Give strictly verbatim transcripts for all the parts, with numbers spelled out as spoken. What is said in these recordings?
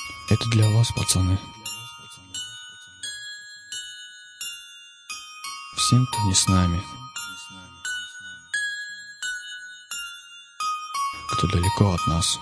Это для вас, пацаны. Всем, кто не с нами, кто далеко от нас.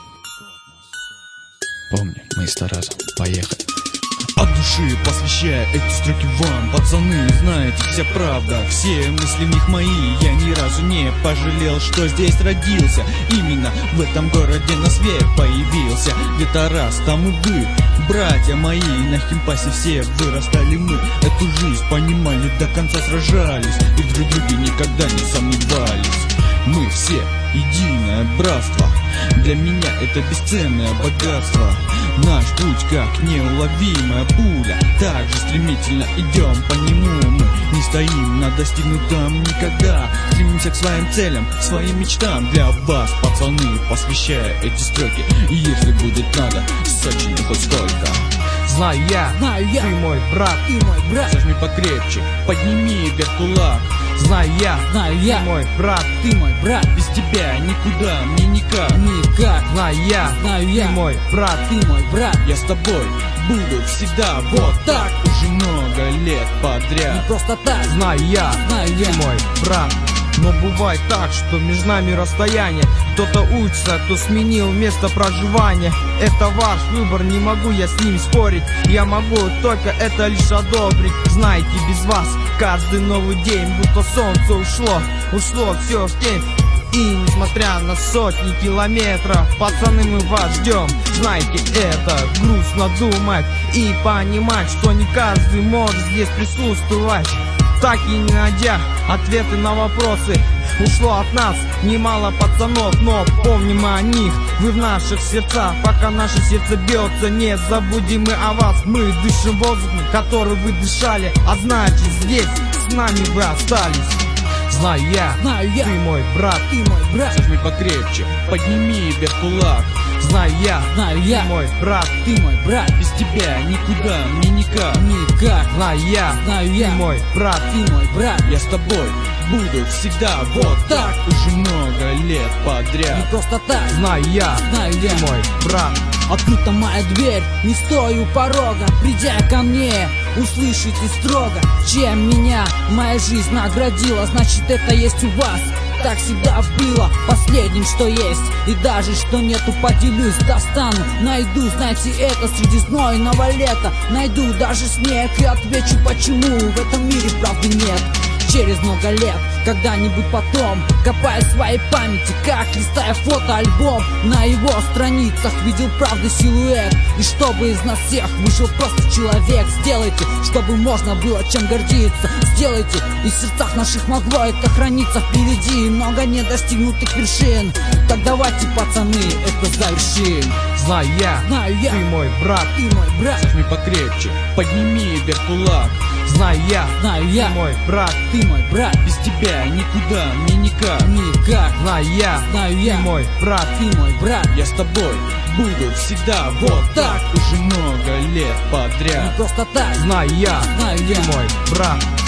Помни, мы из Тараза. Поехали. От души посвящая эти строки вам, пацаны, знаете, вся правда, все мысли в них мои. Я ни разу не пожалел, что здесь родился. Именно в этом городе на свет появился. Где-то раз, там и вы, братья мои. На химпасе все вырастали мы. Эту жизнь понимали, до конца сражались и друг в друге никогда не сомневались. Мы все единое братство. Для меня это бесценное богатство. Наш путь как неуловимая пуля. Так же стремительно идем по нему. Мы не стоим на достигнутом никогда. Стремимся к своим целям, к своим мечтам. Для вас, пацаны, посвящая эти строки. И если будет надо, сочиню хоть сколько. Знаю я, знаю я, ты мой брат, ты мой брат. Зажми покрепче, подними вверх кулак. Знаю я, знаю я, ты мой брат, ты мой брат. Без тебя никуда, мне никак, никак. Знаю я, знаю я, ты мой брат, ты мой брат. Я с тобой буду всегда вот так. Уже много лет подряд. Не просто так. Знаю я, знаю ты я, мой брат. Но бывает так, что между нами расстояние. Кто-то учится, кто сменил место проживания. Это ваш выбор, не могу я с ним спорить. Я могу только это лишь одобрить. Знаете, без вас каждый новый день будто солнце ушло. Ушло все в тень. И несмотря на сотни километров, пацаны, мы вас ждем. Знаете, это грустно думать и понимать, что не каждый может здесь присутствовать. Так и не найдя ответы на вопросы, ушло от нас немало пацанов, но помним о них. Вы в наших сердцах, пока наше сердце бьется. Не забудем мы о вас. Мы дышим воздухом, который вы дышали, а значит здесь с нами вы остались. Знаю я, знаю я, ты мой брат, ты мой брат. Зажми покрепче, подними вверх кулак. Знаю я, знаю я, ты мой брат, ты мой брат. Без тебя никуда, мне никак, никак. Знаю я, знаю я, ты мой брат, ты мой брат. Я с тобой буду всегда вот так. Уже много лет подряд. Не просто так. Знаю я, знаю я, ты мой брат. Открыта моя дверь, не стою у порога. Придя ко мне, услышите строго. Чем меня моя жизнь наградила, значит это есть у вас. Так всегда было, последним что есть. И даже что нету, поделюсь, достану. Найду, знаете, это среди знойного лета. Найду даже снег и отвечу, почему в этом мире правды нет. Через много лет, когда-нибудь потом, копая в своей памяти, как листая фотоальбом, на его страницах видел правды силуэт. И чтобы из нас всех вышел просто человек. Сделайте, чтобы можно было чем гордиться. Сделайте, и в сердцах наших могло это храниться. Впереди много недостигнутых вершин. Так давайте, пацаны, это завершим. Знаю я, знаю я, ты мой брат, ты мой брат. Зажми покрепче, подними вверх кулак. Знаю я, знаю я, ты мой брат, ты мой брат. Без тебя никуда, мне никак, никак. Знаю я, знаю я, ты мой брат, ты мой брат. Я с тобой буду всегда вот так. Уже много лет подряд. Не просто так. Знаю я, знаю ты я, мой брат.